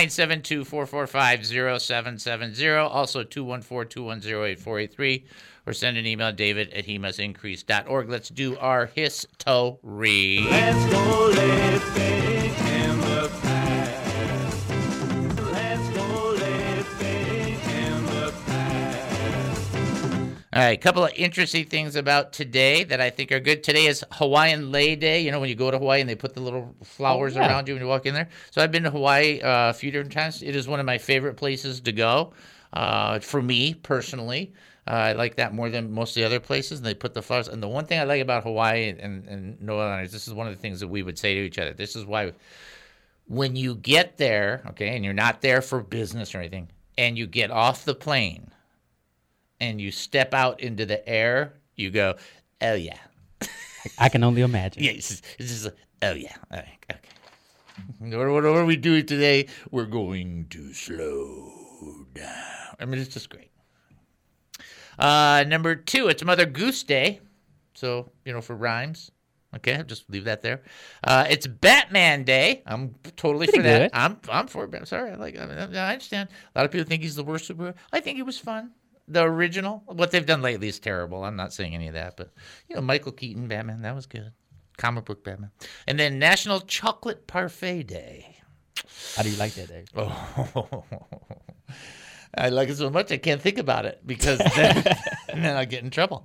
S2: 972-445-0770. Also 214-210-8483. Or send an email, david@hemustincrease.org. Let's do our history.
S13: Let's go living in the past. Let's go living in the past.
S2: All right, a couple of interesting things about today that I think are good. Today is Hawaiian Lei Day. You know, when you go to Hawaii and they put the little flowers around you when you walk in there. So I've been to Hawaii a few different times. It is one of my favorite places to go for me personally. I like that more than most of the other places. And they put the flowers. And the one thing I like about Hawaii and Northern Islands, this is one of the things that we would say to each other. This is why when you get there, okay, and you're not there for business or anything, and you get off the plane and you step out into the air, you go, oh, yeah.
S10: I can only imagine.
S2: Yeah, it's just oh, yeah. All right, okay. What are we doing today? We're going to slow down. I mean, it's just great. Number two, it's Mother Goose Day. So, you know, for rhymes. Okay, I'll just leave that there. It's Batman Day. I'm totally
S10: Pretty
S2: for that.
S10: good.
S2: I'm for it. Sorry, I understand. A lot of people think he's the worst superhero. I think he was fun. The original. What they've done lately is terrible. I'm not saying any of that. But, you know, Michael Keaton, Batman, that was good. Comic book Batman. And then National Chocolate Parfait Day.
S10: How do you like that day?
S2: Oh, I like it so much I can't think about it because then I'll get in trouble.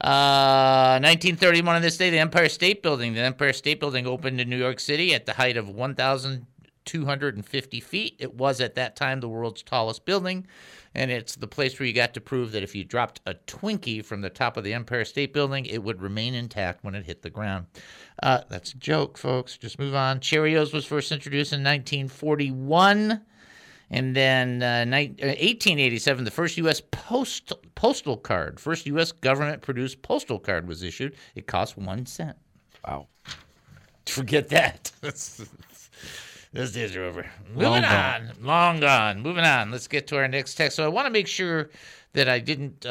S2: 1931 on this day, the Empire State Building. The Empire State Building opened in New York City at the height of 1,250 feet. It was at that time the world's tallest building, and it's the place where you got to prove that if you dropped a Twinkie from the top of the Empire State Building, it would remain intact when it hit the ground. That's a joke, folks. Just move on. Cheerios was first introduced in 1941. And then 1887, the first U.S. postal card, first U.S. government-produced postal card was issued. It cost 1 cent.
S10: Wow.
S2: Forget that. Those days are over. Moving on. Long gone. Moving on. Let's get to our next text. So I want to make sure that I didn't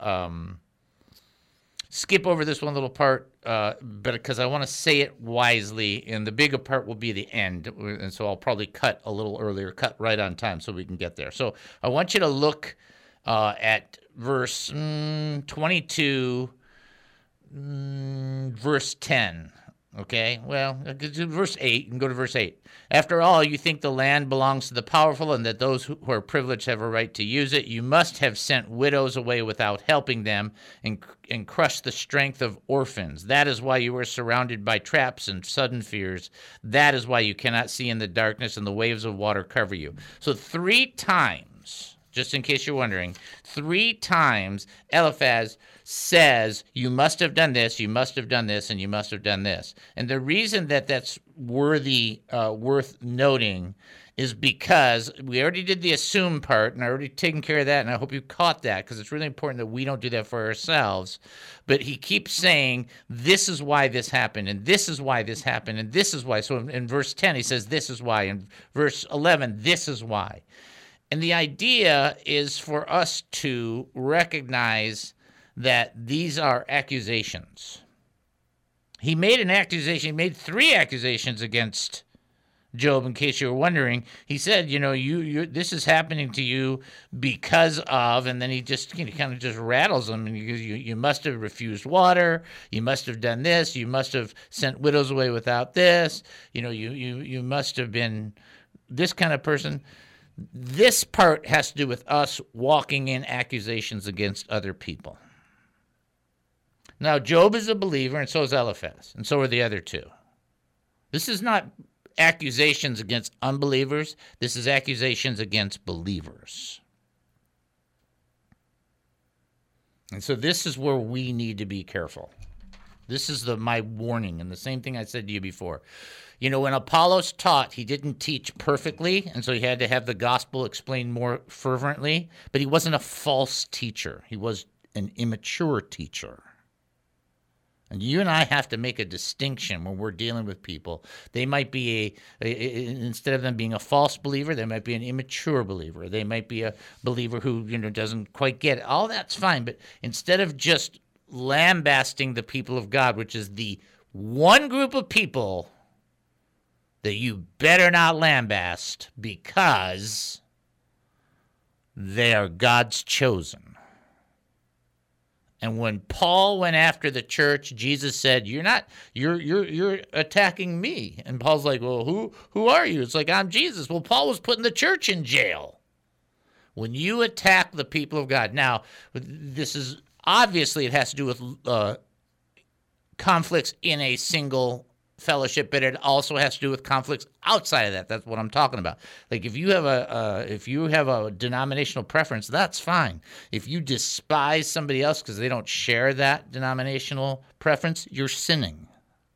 S2: skip over this one little part, but because I want to say it wisely, and the bigger part will be the end, and so I'll probably cut a little earlier, cut right on time so we can get there. So I want you to look at verse 22 verse 10. Okay, well, verse 8, you can go to verse 8. After all, you think the land belongs to the powerful and that those who are privileged have a right to use it. You must have sent widows away without helping them and crushed the strength of orphans. That is why you are surrounded by traps and sudden fears. That is why you cannot see in the darkness and the waves of water cover you. So 3 times, just in case you're wondering, 3 times Eliphaz says, you must have done this, you must have done this, and you must have done this. And the reason that that's worth noting is because we already did the assume part, and I already taken care of that, and I hope you caught that, because it's really important that we don't do that for ourselves. But he keeps saying, this is why this happened, and this is why this happened, and this is why. So in verse 10, he says, this is why. In verse 11, this is why. And the idea is for us to recognize that these are accusations. He made an accusation. He made 3 accusations against Job, in case you were wondering. He said, this is happening to you because of, and then he just kind of just rattles them. And you must have refused water. You must have done this. You must have sent widows away without this. You must have been this kind of person. This part has to do with us walking in accusations against other people. Now, Job is a believer, and so is Eliphaz, and so are the other 2. This is not accusations against unbelievers. This is accusations against believers. And so this is where we need to be careful. This is my warning, and the same thing I said to you before. When Apollos taught, he didn't teach perfectly, and so he had to have the gospel explained more fervently, but he wasn't a false teacher. He was an immature teacher. And you and I have to make a distinction when we're dealing with people. They might be instead of them being a false believer, they might be an immature believer. They might be a believer who, doesn't quite get it. All that's fine, but instead of just lambasting the people of God, which is the one group of people that you better not lambast because they are God's chosen. And when Paul went after the church, Jesus said, you're attacking me. And Paul's like, well, who are you? It's like, I'm Jesus. Well, Paul was putting the church in jail. When you attack the people of God. Now, this is obviously it has to do with conflicts in a single fellowship, but it also has to do with conflicts outside of that. That's what I'm talking about. Like if you have a denominational preference, that's fine. If you despise somebody else because they don't share that denominational preference, you're sinning.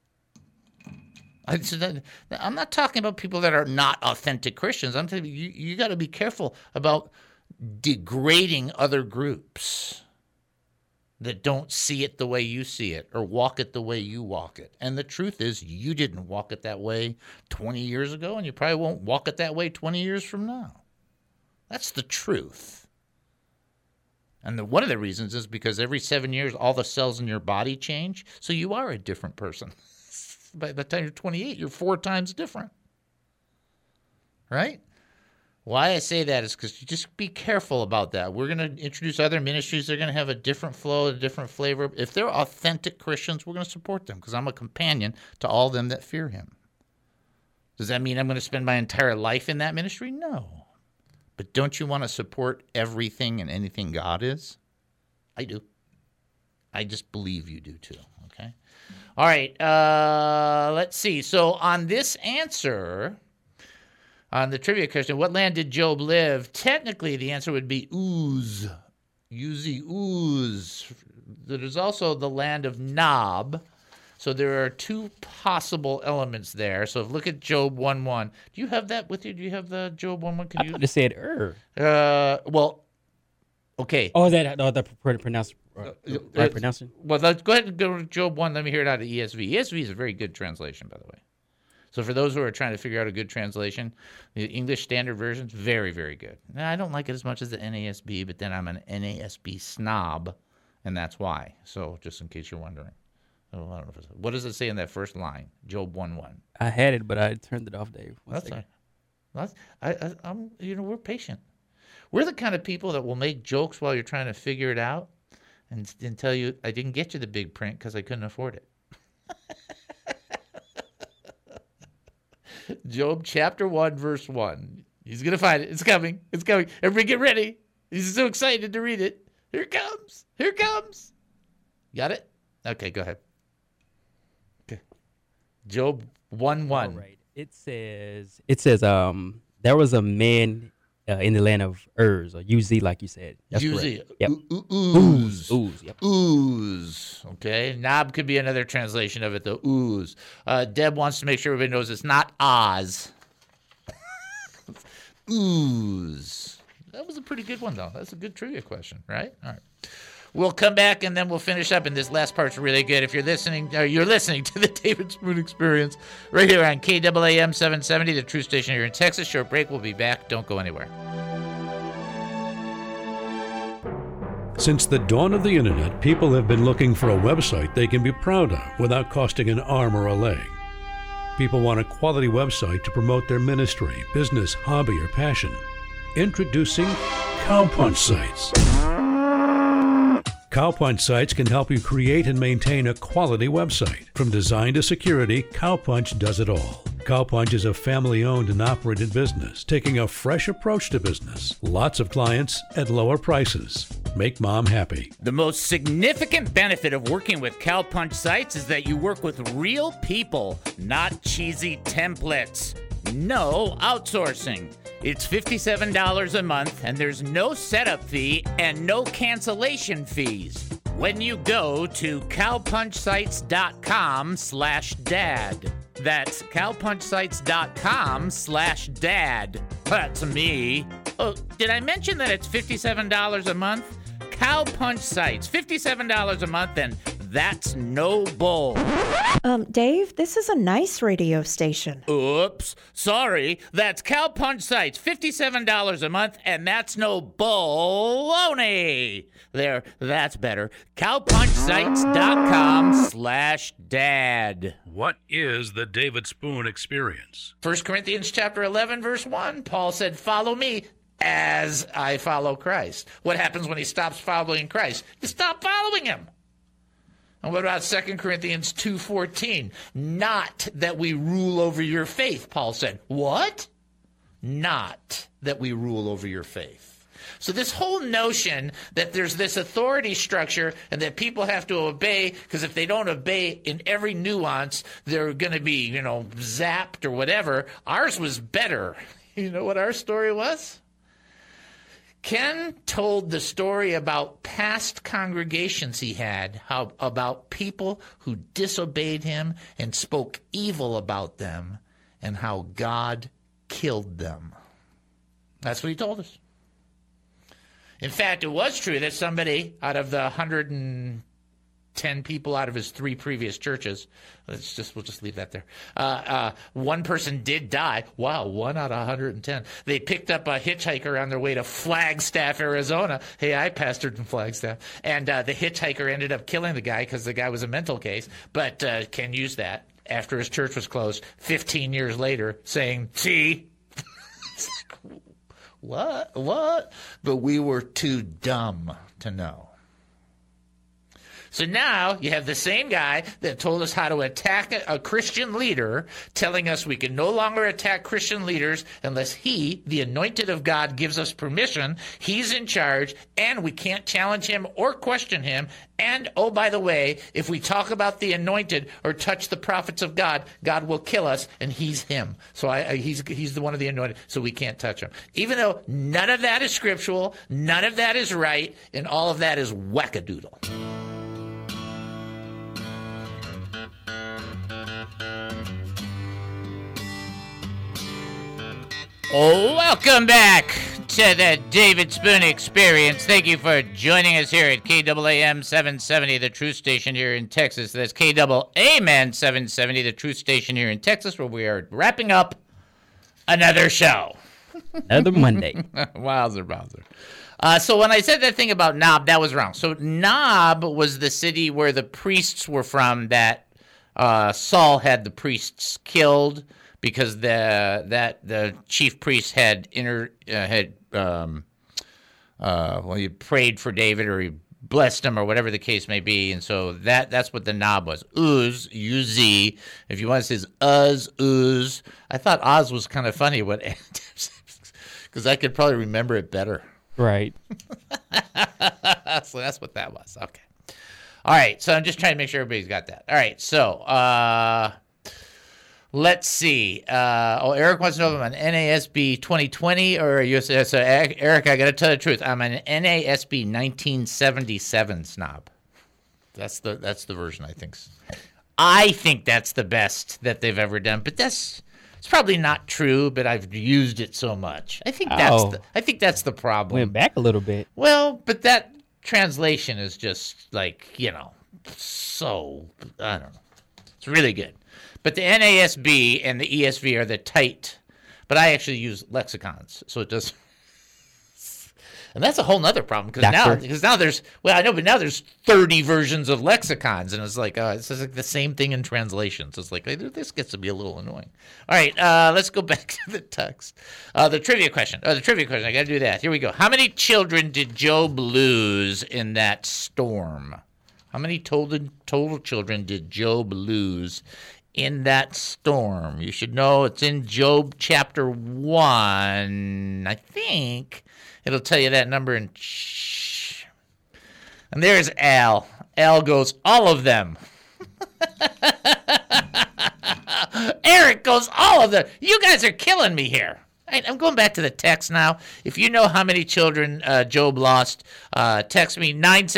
S2: I'm not talking about people that are not authentic Christians. I'm telling you, you got to be careful about degrading other groups that don't see it the way you see it or walk it the way you walk it. And the truth is, you didn't walk it that way 20 years ago, and you probably won't walk it that way 20 years from now. That's the truth. And one of the reasons is because every 7 years, all the cells in your body change, so you are a different person. By the time you're 28, you're 4 times different. Right? Why I say that is because you just be careful about that. We're going to introduce other ministries. They're going to have a different flow, a different flavor. If they're authentic Christians, we're going to support them because I'm a companion to all them that fear him. Does that mean I'm going to spend my entire life in that ministry? No. But don't you want to support everything and anything God is? I do. I just believe you do too, okay? All right, let's see. So on this answer... On the trivia question, what land did Job live? Technically, the answer would be Uz. Uz. There's also the land of Nob. So there are 2 possible elements there. So look at Job 1:1. Do you have that with you? Do you have the Job 1:1?
S10: I thought it said
S2: Well, okay.
S10: Oh, is that the pronunciation? Right pronouncing?
S2: Well, let's go ahead and go to Job 1. Let me hear it out of ESV. ESV is a very good translation, by the way. So for those who are trying to figure out a good translation, the English Standard Version is very, very good. Now, I don't like it as much as the NASB, but then I'm an NASB snob, and that's why. So just in case you're wondering. Oh, I don't know what does it say in that first line? Job 1:1.
S10: I had it, but I turned it off, Dave.
S2: That's right. I'm we're patient. We're the kind of people that will make jokes while you're trying to figure it out. and tell you I didn't get you the big print because I couldn't afford it. Job chapter 1, verse 1. He's going to find it. It's coming. It's coming. Everybody get ready. He's so excited to read it. Here it comes. Here it comes. Got it? Okay, go ahead. Okay. Job 1:1.
S10: All right. It says there was a man in the land of Uz, or UZ, like you said. That's
S2: Uz.
S10: correct. Yep.
S2: Ooze.
S10: Ooze. Yep.
S2: Ooze. Okay. Nob could be another translation of it, though. Ooze. Deb wants to make sure everybody knows it's not Oz. Ooze. That was a pretty good one, though. That's a good trivia question, right? All right. We'll come back, and then we'll finish up, and this last part's really good. If you're listening to the David Spoon Experience right here on KAAM 770, the true station here in Texas. Short break. We'll be back. Don't go anywhere.
S9: Since the dawn of the internet, people have been looking for a website they can be proud of without costing an arm or a leg. People want a quality website to promote their ministry, business, hobby, or passion. Introducing Cowpunch Sites. Cowpunch Sites can help you create and maintain a quality website. From design to security, Cowpunch does it all. Cowpunch is a family-owned and operated business, taking a fresh approach to business. Lots of clients at lower prices. Make mom happy.
S2: The most significant benefit of working with Cowpunch Sites is that you work with real people, not cheesy templates. No outsourcing. It's $57 a month, and there's no setup fee and no cancellation fees when you go to cowpunchsites.com/dad. That's cowpunchsites.com/dad. That's me. Oh, did I mention that it's $57 a month? Cowpunch Sites, $57 a month, and that's no bull.
S16: Dave, this is a nice radio station.
S2: Oops, sorry. That's Cowpunch Sites, $57 a month, and that's no baloney. There, that's better. Cowpunchsites.com/dad.
S9: What is the David Spoon Experience?
S2: 1 Corinthians chapter 11, verse 1, Paul said, "Follow me as I follow Christ." What happens when he stops following Christ? You stop following him. And what about 2 Corinthians 2:14? Not that we rule over your faith, Paul said. What? Not that we rule over your faith. So this whole notion that there's this authority structure and that people have to obey, because if they don't obey in every nuance, they're going to be, zapped or whatever. Ours was better. You know what our story was? Ken told the story about past congregations he had, about people who disobeyed him and spoke evil about them, and how God killed them. That's what he told us. In fact, it was true that somebody out of the 110 people out of his 3 previous churches, we'll just leave that there. One person did die. Wow, 1 out of 110. They picked up a hitchhiker on their way to Flagstaff, Arizona. Hey, I pastored in Flagstaff. And the hitchhiker ended up killing the guy because the guy was a mental case. But Ken used that after his church was closed 15 years later, saying, see? What? But we were too dumb to know. So now you have the same guy that told us how to attack a Christian leader, telling us we can no longer attack Christian leaders unless he, the anointed of God, gives us permission. He's in charge, and we can't challenge him or question him. And, oh, by the way, if we talk about the anointed or touch the prophets of God, God will kill us, and he's him. So he's the one of the anointed, so we can't touch him. Even though none of that is scriptural, none of that is right, and all of that is wackadoodle. Oh, welcome back to the David Spoon Experience. Thank you for joining us here at KAAM 770, the truth station here in Texas. That's KAAM 770, the truth station here in Texas, where we are wrapping up another show.
S10: Another Monday.
S2: Wowzer. So when I said that thing about Nob, that was wrong. So Nob was the city where the priests were from that Saul had the priests killed, because the chief priest had he prayed for David, or he blessed him or whatever the case may be. And so that's what the knob was. Uz, U-Z. If you want to say Uz. I thought Oz was kind of funny because I could probably remember it better.
S10: Right.
S2: So that's what that was. Okay. All right. So I'm just trying to make sure everybody's got that. All right. So let's see. Eric wants to know if I'm an NASB 2020 or a USS. So Eric, I got to tell the truth. I'm an NASB 1977 snob. That's the version I think. I think that's the best that they've ever done. But it's probably not true, but I've used it so much. I think that's the problem.
S10: Went back a little bit.
S2: Well, but that translation is just like, so, I don't know. It's really good. But the NASB and the ESV are the tight, but I actually use lexicons, so it does. And that's a whole nother problem because now there's 30 versions of lexicons, and it's like it's just like the same thing in translations. It's like this gets to be a little annoying. All right, let's go back to the text. The trivia question. I got to do that. Here we go. How many children did Job lose in that storm? How many total children did Job lose in that storm? You should know it's in Job chapter 1, I think. It'll tell you that number and there's Al. Al goes, all of them. Eric goes, all of them. You guys are killing me here. Right, I'm going back to the text now. If you know how many children Job lost, text me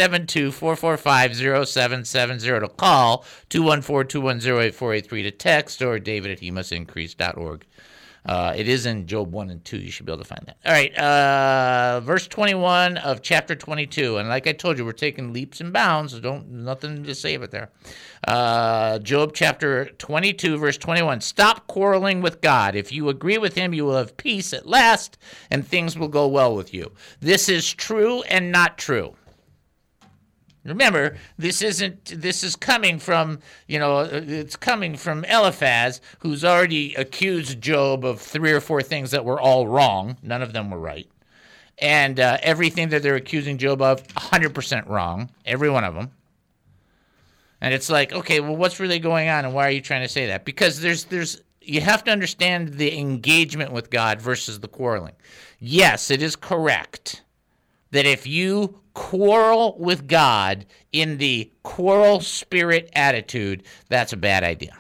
S2: 972-445-0770 to call, 214-210-8483 to text, or david@hemustincrease.org. It is in Job 1 and 2. You should be able to find that. All right, verse 21 of chapter 22. And like I told you, we're taking leaps and bounds, so nothing to say about there. Job chapter 22, verse 21. Stop quarreling with God. If you agree with him, you will have peace at last, and things will go well with you. This is true and not true. Remember, this is coming from, it's coming from Eliphaz, who's already accused Job of 3 or 4 things that were all wrong. None of them were right. And everything that they're accusing Job of, 100% wrong. Every one of them. And it's like, okay, well, what's really going on, and why are you trying to say that? Because you have to understand the engagement with God versus the quarreling. Yes, it is correct that if you quarrel with God in the quarrel spirit attitude, that's a bad idea.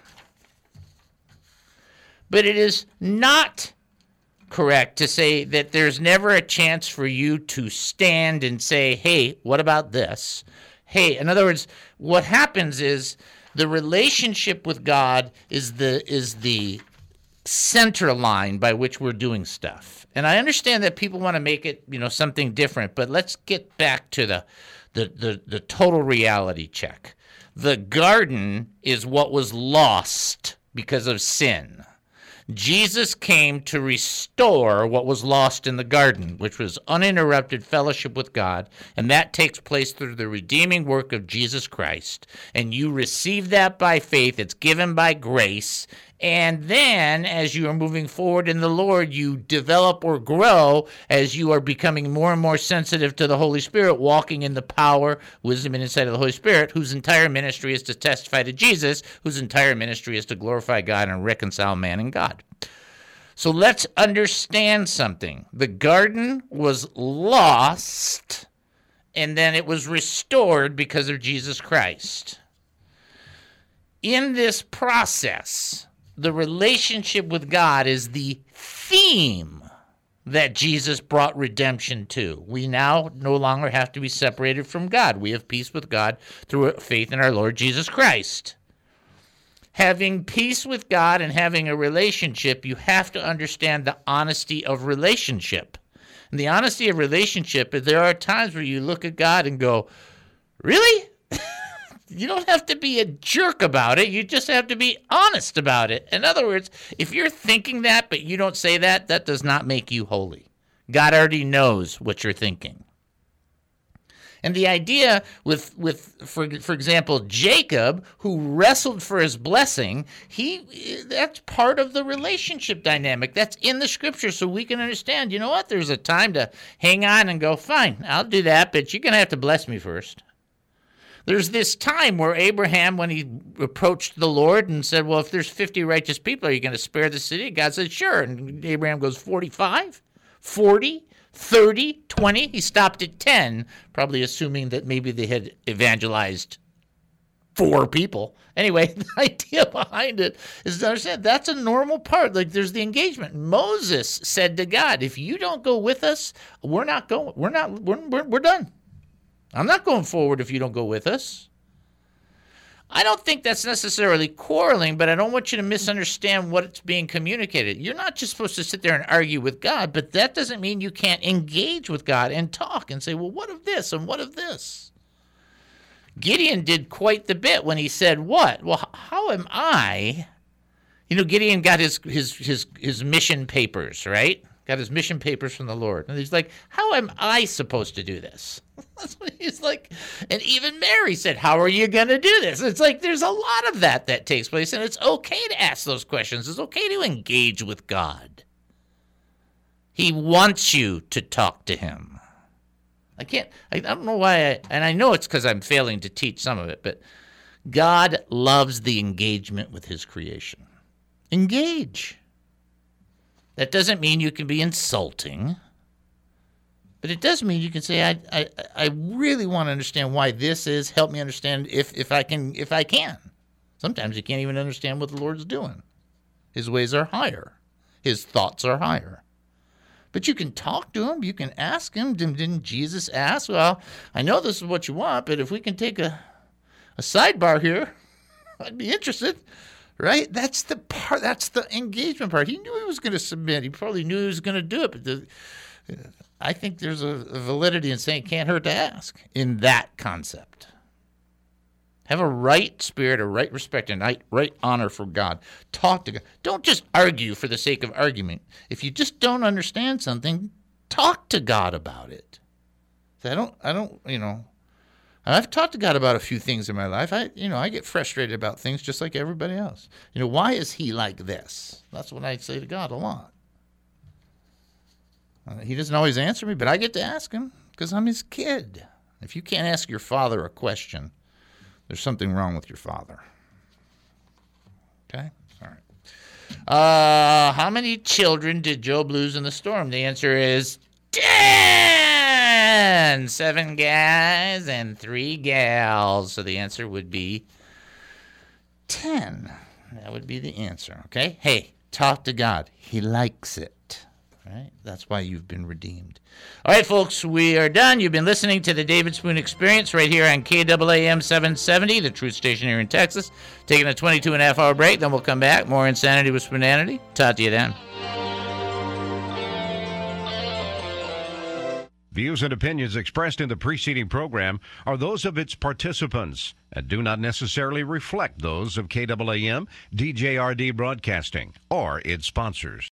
S2: But it is not correct to say that there's never a chance for you to stand and say, hey, what about this? Hey, in other words, what happens is the relationship with God is the center line by which we're doing stuff. And I understand that people want to make it, something different, but let's get back to the total reality check. The garden is what was lost because of sin. Jesus came to restore what was lost in the garden, which was uninterrupted fellowship with God, and that takes place through the redeeming work of Jesus Christ. And you receive that by faith. It's given by grace. And then, as you are moving forward in the Lord, you develop or grow as you are becoming more and more sensitive to the Holy Spirit, walking in the power, wisdom, and insight of the Holy Spirit, whose entire ministry is to testify to Jesus, whose entire ministry is to glorify God and reconcile man and God. So let's understand something. The garden was lost, and then it was restored because of Jesus Christ. In this process, the relationship with God is the theme that Jesus brought redemption to. We now no longer have to be separated from God. We have peace with God through faith in our Lord Jesus Christ. Having peace with God and having a relationship, you have to understand the honesty of relationship. And the honesty of relationship is there are times where you look at God and go, really? You don't have to be a jerk about it. You just have to be honest about it. In other words, if you're thinking that but you don't say that, that does not make you holy. God already knows what you're thinking. And the idea for example, Jacob, who wrestled for his blessing, that's part of the relationship dynamic. That's in the scripture, so we can understand, you know what, there's a time to hang on and go, fine, I'll do that, but you're going to have to bless me first. There's this time where Abraham, when he approached the Lord and said, well, if there's 50 righteous people, are you going to spare the city? God said, sure. And Abraham goes, 45, 40, 30, 20. He stopped at 10, probably assuming that maybe they had evangelized 4 people. Anyway, the idea behind it is to understand that's a normal part. Like, there's the engagement. Moses said to God, if you don't go with us, we're not going. We're done. I'm not going forward if you don't go with us. I don't think that's necessarily quarreling, but I don't want you to misunderstand what's being communicated. You're not just supposed to sit there and argue with God, but that doesn't mean you can't engage with God and talk and say, well, what of this and what of this? Gideon did quite the bit when he said, what? Well, how am I? You know, Gideon got his mission papers, right? Got his mission papers from the Lord. And he's like, how am I supposed to do this? That's what he's like. And even Mary said, how are you going to do this? It's like there's a lot of that takes place, and it's okay to ask those questions. It's okay to engage with God. He wants you to talk to him. I don't know why, and I know it's because I'm failing to teach some of it, but God loves the engagement with his creation. Engage. That doesn't mean you can be insulting, but it does mean you can say, I really want to understand why this is. Help me understand if I can. Sometimes you can't even understand what the Lord's doing. His ways are higher. His thoughts are higher. But you can talk to him. You can ask him. Didn't Jesus ask? Well, I know this is what you want, but if we can take a sidebar here, I'd be interested. Right? That's the part. That's the engagement part. He knew he was going to submit. He probably knew he was going to do it. But I think there's a validity in saying it can't hurt to ask in that concept. Have a right spirit, a right respect, and right honor for God. Talk to God. Don't just argue for the sake of argument. If you just don't understand something, talk to God about it. So I've talked to God about a few things in my life. I get frustrated about things just like everybody else. Why is he like this? That's what I say to God a lot. He doesn't always answer me, but I get to ask him because I'm his kid. If you can't ask your father a question, there's something wrong with your father. Okay? All right. How many children did Job lose in the storm? The answer is 10. 7 guys and 3 gals. So the answer would be 10. That would be the answer. Okay? Hey, talk to God. He likes it. Right? That's why you've been redeemed. All right, folks, we are done. You've been listening to the David Spoon Experience right here on KAAM 770, the truth station here in Texas. Taking a 22.5-hour break, then we'll come back. More Insanity with Spoonanity. Talk to you then.
S17: Views and opinions expressed in the preceding program are those of its participants and do not necessarily reflect those of KAAM, DJRD Broadcasting, or its sponsors.